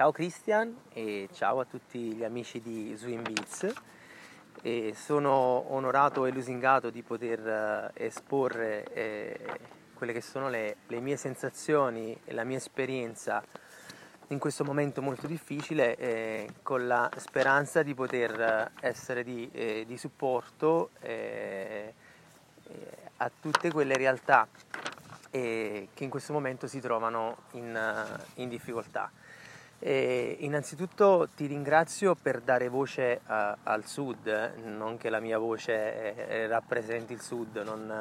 Ciao Christian e ciao a tutti gli amici di Swim Beats. Sono onorato e lusingato di poter esporre quelle che sono le mie sensazioni e la mia esperienza in questo momento molto difficile, con la speranza di poter essere di supporto a tutte quelle realtà che in questo momento si trovano in difficoltà. Innanzitutto ti ringrazio per dare voce al Sud, non che la mia voce rappresenti il Sud,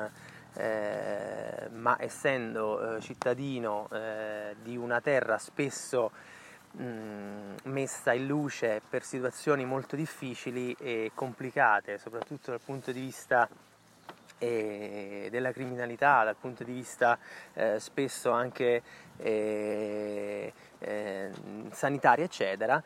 ma essendo cittadino di una terra spesso messa in luce per situazioni molto difficili e complicate, soprattutto dal punto di vista della criminalità, dal punto di vista spesso anche sanitaria, eccetera.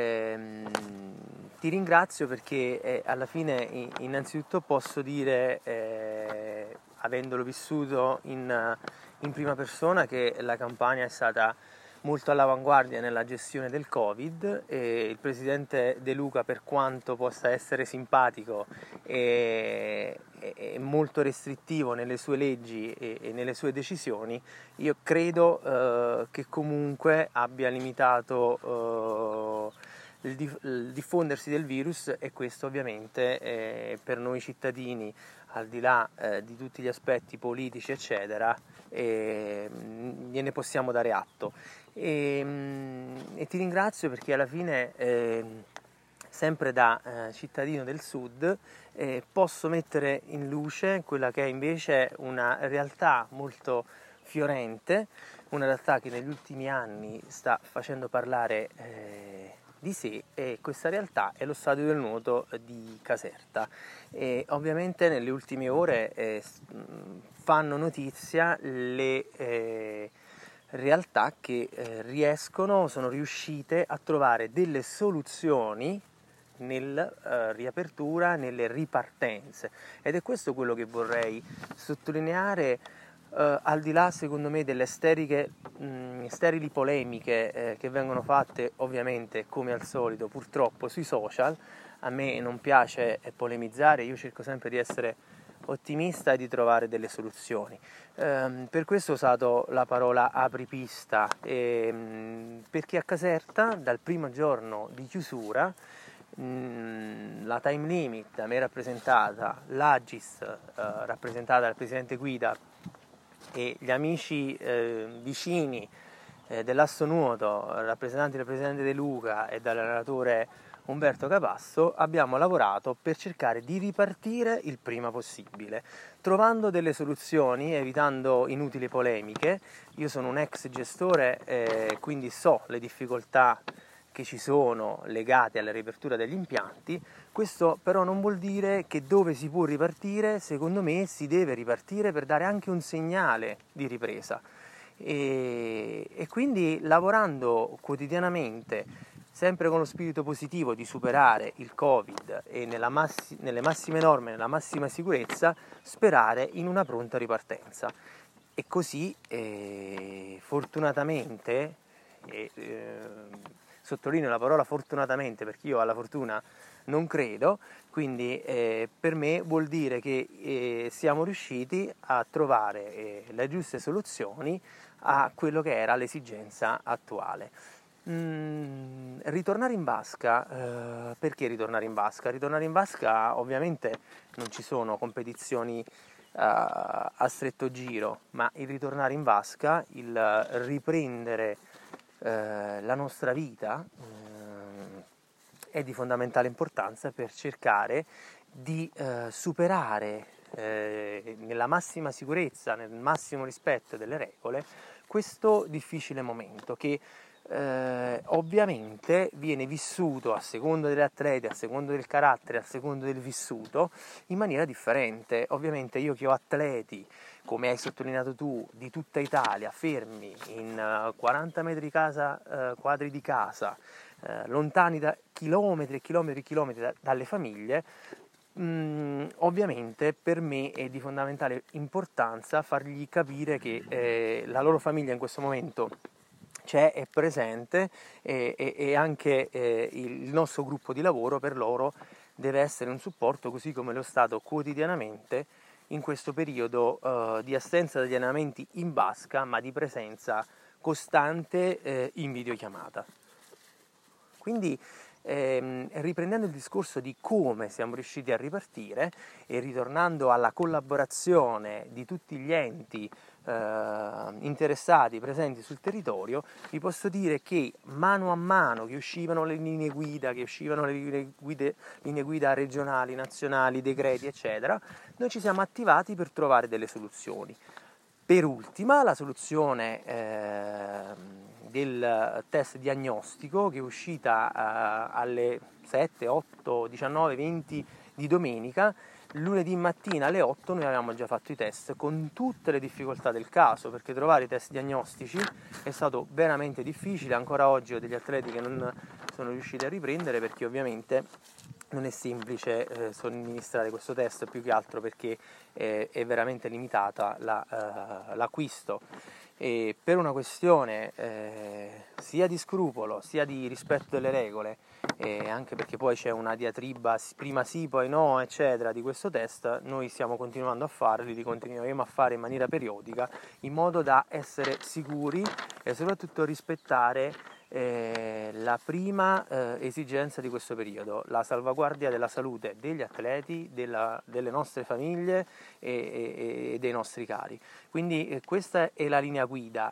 Ti ringrazio perché alla fine innanzitutto posso dire, avendolo vissuto in prima persona, che la Campania è stata molto all'avanguardia nella gestione del Covid, e il presidente De Luca, per quanto possa essere simpatico, è molto restrittivo nelle sue leggi e nelle sue decisioni. Io credo che comunque abbia limitato il diffondersi del virus, e questo ovviamente per noi cittadini, al di là di tutti gli aspetti politici eccetera, gliene possiamo dare atto. E ti ringrazio perché alla fine, sempre da cittadino del Sud, posso mettere in luce quella che è invece una realtà molto fiorente, una realtà che negli ultimi anni sta facendo parlare di sé, e questa realtà è lo stadio del nuoto di Caserta. E ovviamente nelle ultime ore fanno notizia le realtà che sono riuscite a trovare delle soluzioni nella riapertura, nelle ripartenze, ed è questo quello che vorrei sottolineare, al di là secondo me delle sterili polemiche che vengono fatte ovviamente come al solito purtroppo sui social. A me non piace polemizzare, io cerco sempre di essere ottimista e di trovare delle soluzioni. Per questo ho usato la parola apripista, perché a Caserta dal primo giorno di chiusura la time limit da me rappresentata, l'Agis rappresentata dal presidente Guida, e gli amici vicini dell'Asso Nuoto, rappresentanti del presidente De Luca e dall'allenatore Umberto Capasso, abbiamo lavorato per cercare di ripartire il prima possibile, trovando delle soluzioni, evitando inutili polemiche. Io sono un ex gestore, quindi so le difficoltà che ci sono legate alla riapertura degli impianti. Questo però non vuol dire che dove si può ripartire, secondo me si deve ripartire per dare anche un segnale di ripresa, e quindi lavorando quotidianamente sempre con lo spirito positivo di superare il Covid e nelle massime norme, nella massima sicurezza, sperare in una pronta ripartenza. E così fortunatamente, sottolineo la parola fortunatamente perché io alla fortuna non credo, quindi per me vuol dire che siamo riusciti a trovare le giuste soluzioni a quello che era l'esigenza attuale. Ritornare in vasca, perché ritornare in vasca? Ritornare in vasca, ovviamente non ci sono competizioni a stretto giro, ma il ritornare in vasca, il riprendere la nostra vita è di fondamentale importanza per cercare di superare nella massima sicurezza, nel massimo rispetto delle regole, questo difficile momento che ovviamente viene vissuto a seconda degli atleti, a seconda del carattere, a seconda del vissuto, in maniera differente. Ovviamente io che ho atleti, come hai sottolineato tu, di tutta Italia, fermi in 40 metri quadri di casa, lontani da chilometri e chilometri e chilometri dalle famiglie, ovviamente per me è di fondamentale importanza fargli capire che la loro famiglia in questo momento c'è, è presente, e anche il nostro gruppo di lavoro per loro deve essere un supporto, così come lo è stato quotidianamente in questo periodo di assenza degli allenamenti in basca, ma di presenza costante in videochiamata. Quindi riprendendo il discorso di come siamo riusciti a ripartire e ritornando alla collaborazione di tutti gli enti interessati, presenti sul territorio, vi posso dire che mano a mano che uscivano le linee guida, linee guida regionali, nazionali, decreti, eccetera, noi ci siamo attivati per trovare delle soluzioni. Per ultima, la soluzione del test diagnostico, che è uscita alle 7, 8, 19, 20 di domenica. Lunedì mattina alle 8 noi avevamo già fatto i test, con tutte le difficoltà del caso, perché trovare i test diagnostici è stato veramente difficile. Ancora oggi ho degli atleti che non sono riusciti a riprendere, perché ovviamente non è semplice somministrare questo test, più che altro perché è veramente limitata l'acquisto. E per una questione sia di scrupolo sia di rispetto delle regole, anche perché poi c'è una diatriba prima sì poi no eccetera di questo test, noi stiamo continuando a farli, li continueremo a fare in maniera periodica, in modo da essere sicuri e soprattutto rispettare la prima esigenza di questo periodo, la salvaguardia della salute degli atleti, delle nostre famiglie e dei nostri cari. Quindi questa è la linea guida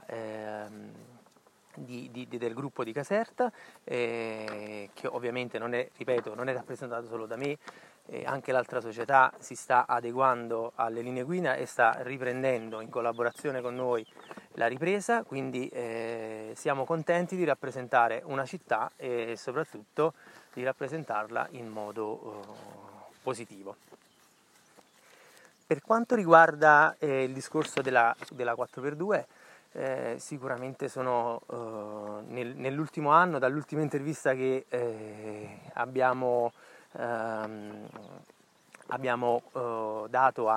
del gruppo di Caserta, che ovviamente non è, ripeto, non è rappresentato solo da me, anche l'altra società si sta adeguando alle linee guida e sta riprendendo in collaborazione con noi la ripresa, quindi siamo contenti di rappresentare una città e soprattutto di rappresentarla in modo positivo. Per quanto riguarda il discorso della 4x2, sicuramente sono nell'ultimo anno, dall'ultima intervista che abbiamo dato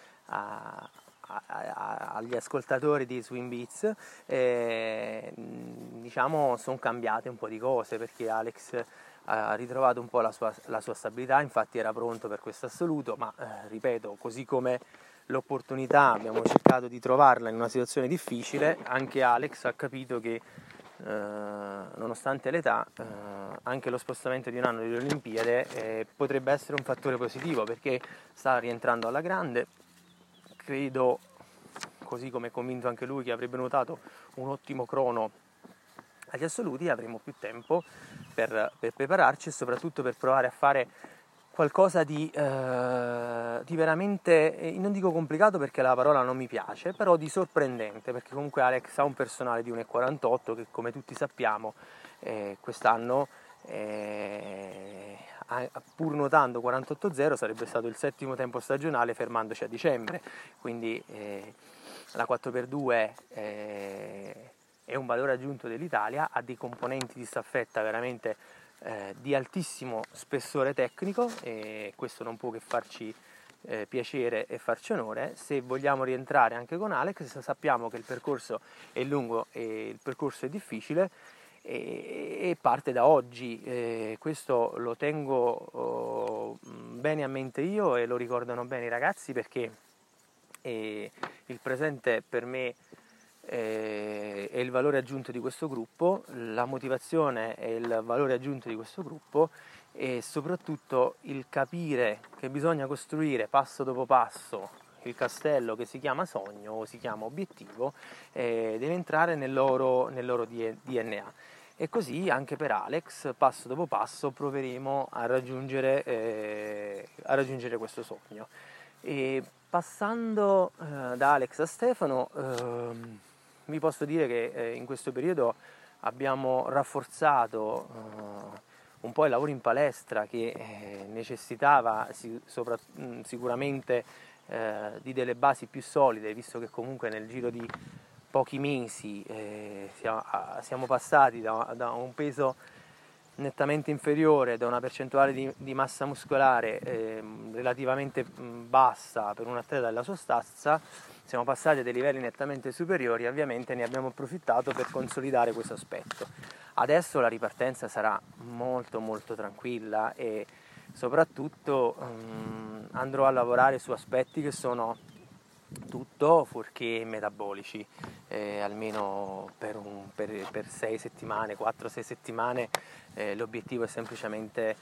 agli ascoltatori di Swim Beats, diciamo sono cambiate un po' di cose, perché Alex ha ritrovato un po' la sua stabilità, infatti era pronto per questo assoluto, ma ripeto, così come l'opportunità abbiamo cercato di trovarla in una situazione difficile, anche Alex ha capito che nonostante l'età anche lo spostamento di un anno delle Olimpiadi potrebbe essere un fattore positivo, perché sta rientrando alla grande. Credo, così come è convinto anche lui, che avrebbe notato un ottimo crono agli assoluti, avremo più tempo per prepararci e soprattutto per provare a fare qualcosa di veramente, non dico complicato perché la parola non mi piace, però di sorprendente, perché comunque Alex ha un personale di 1,48 che, come tutti sappiamo, quest'anno pur notando 48.0 sarebbe stato il settimo tempo stagionale fermandoci a dicembre, quindi la 4x2 è un valore aggiunto dell'Italia, ha dei componenti di staffetta veramente di altissimo spessore tecnico, e questo non può che farci piacere e farci onore. Se vogliamo rientrare anche con Alex, sappiamo che il percorso è lungo e il percorso è difficile, e parte da oggi, questo lo tengo bene a mente io e lo ricordano bene i ragazzi, perché il presente per me è il valore aggiunto di questo gruppo, la motivazione è il valore aggiunto di questo gruppo, e soprattutto il capire che bisogna costruire passo dopo passo il castello che si chiama sogno o si chiama obiettivo, deve entrare nel loro DNA. E così anche per Alex, passo dopo passo, proveremo a raggiungere questo sogno. E passando da Alex a Stefano, vi posso dire che in questo periodo abbiamo rafforzato un po' il lavoro in palestra, che necessitava sicuramente di delle basi più solide, visto che comunque nel giro di pochi mesi siamo passati da un peso nettamente inferiore, da una percentuale di massa muscolare relativamente bassa per un atleta della sua stazza, siamo passati a dei livelli nettamente superiori, ovviamente ne abbiamo approfittato per consolidare questo aspetto. Adesso la ripartenza sarà molto molto tranquilla e soprattutto andrò a lavorare su aspetti che sono tutto fuorché metabolici, almeno per 6 settimane, 4-6 settimane. L'obiettivo è semplicemente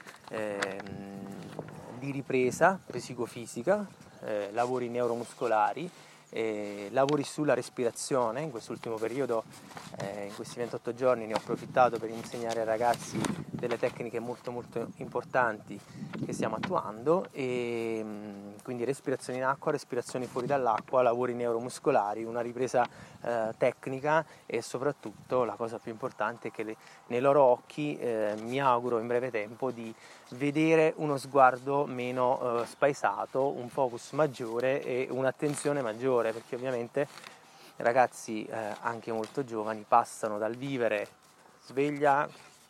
di ripresa psicofisica, lavori neuromuscolari, lavori sulla respirazione. In quest'ultimo periodo, in questi 28 giorni, ne ho approfittato per insegnare ai ragazzi delle tecniche molto molto importanti che stiamo attuando, e quindi respirazioni in acqua, respirazioni fuori dall'acqua, lavori neuromuscolari, una ripresa tecnica, e soprattutto la cosa più importante è che nei loro occhi mi auguro in breve tempo di vedere uno sguardo meno spaesato, un focus maggiore e un'attenzione maggiore, perché ovviamente ragazzi anche molto giovani passano dal vivere sveglia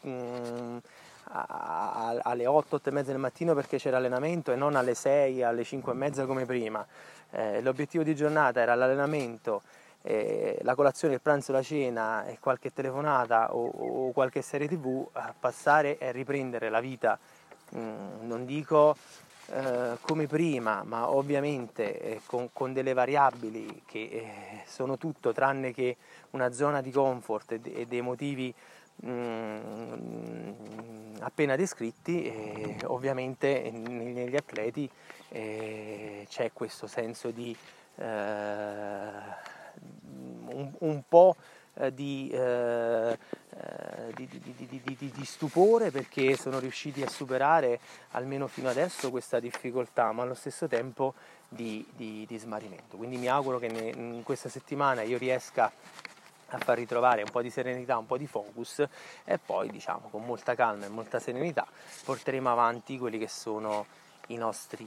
alle 8, 8 e mezza del mattino perché c'era allenamento, e non alle 6, alle 5 e mezza come prima. L'obiettivo di giornata era l'allenamento, la colazione, il pranzo, la cena e qualche telefonata o qualche serie TV, a passare e riprendere la vita, non dico come prima, ma ovviamente con delle variabili che sono tutto tranne che una zona di comfort e dei motivi appena descritti. E ovviamente negli atleti c'è questo senso di un po' di stupore, perché sono riusciti a superare almeno fino adesso questa difficoltà, ma allo stesso tempo di smarrimento. Quindi mi auguro che in questa settimana io riesca a far ritrovare un po' di serenità, un po' di focus, e poi diciamo con molta calma e molta serenità porteremo avanti quelli che sono i nostri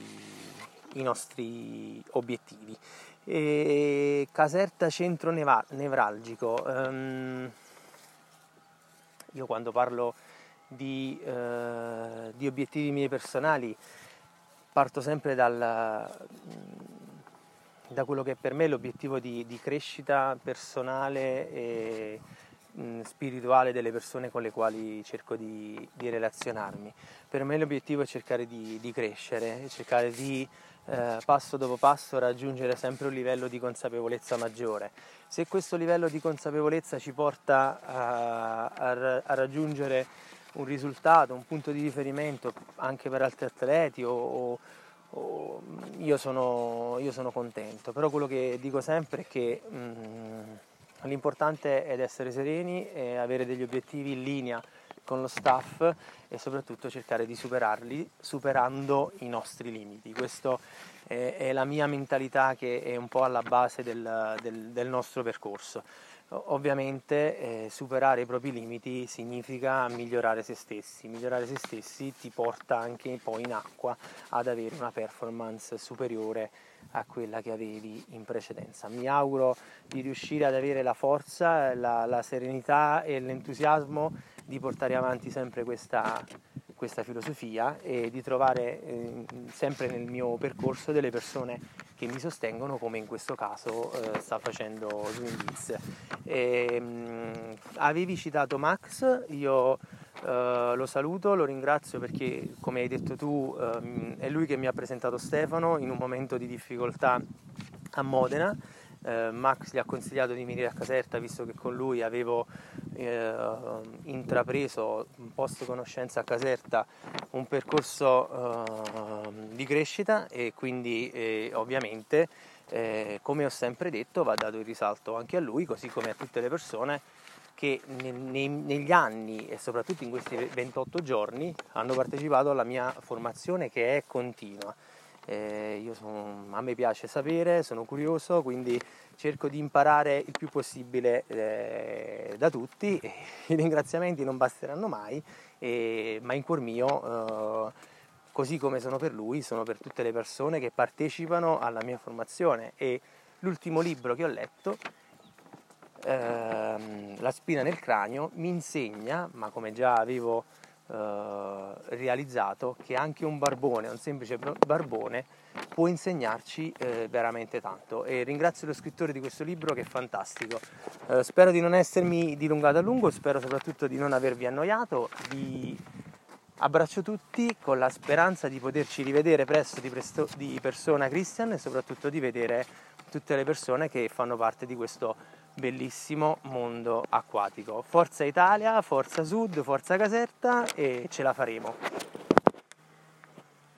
obiettivi. Caserta centro nevralgico. Io quando parlo di obiettivi miei personali parto sempre da quello che per me è l'obiettivo di crescita personale e spirituale delle persone con le quali cerco di relazionarmi. Per me l'obiettivo è cercare di crescere, cercare di passo dopo passo raggiungere sempre un livello di consapevolezza maggiore. Se questo livello di consapevolezza ci porta a raggiungere un risultato, un punto di riferimento anche per altri atleti, io sono contento. Però quello che dico sempre è che l'importante è essere sereni e avere degli obiettivi in linea con lo staff, e soprattutto cercare di superarli superando i nostri limiti. Questa è la mia mentalità, che è un po' alla base del nostro percorso. Ovviamente superare i propri limiti significa migliorare se stessi. Migliorare se stessi ti porta anche poi in acqua ad avere una performance superiore a quella che avevi in precedenza. Mi auguro di riuscire ad avere la forza, la serenità e l'entusiasmo di portare avanti sempre questa filosofia, e di trovare sempre nel mio percorso delle persone che mi sostengono, come in questo caso sta facendo Swingbiz. Avevi citato Max, io lo saluto, lo ringrazio perché, come hai detto tu, è lui che mi ha presentato Stefano in un momento di difficoltà a Modena. Max gli ha consigliato di venire a Caserta, visto che con lui avevo intrapreso, post conoscenza a Caserta, un percorso di crescita, e quindi ovviamente come ho sempre detto va dato il risalto anche a lui, così come a tutte le persone che negli anni e soprattutto in questi 28 giorni hanno partecipato alla mia formazione, che è continua. A me piace sapere, sono curioso, quindi cerco di imparare il più possibile da tutti. I ringraziamenti non basteranno mai, ma in cuor mio, così come sono per lui, sono per tutte le persone che partecipano alla mia formazione. E l'ultimo libro che ho letto, La spina nel cranio, mi insegna, ma come già avevo realizzato che anche un barbone, un semplice barbone, può insegnarci veramente tanto. E ringrazio lo scrittore di questo libro, che è fantastico. Spero di non essermi dilungato a lungo, spero soprattutto di non avervi annoiato. Abbraccio tutti con la speranza di poterci rivedere presto di persona, Christian, e soprattutto di vedere tutte le persone che fanno parte di questo bellissimo mondo acquatico. Forza Italia, forza Sud, forza Caserta, e ce la faremo.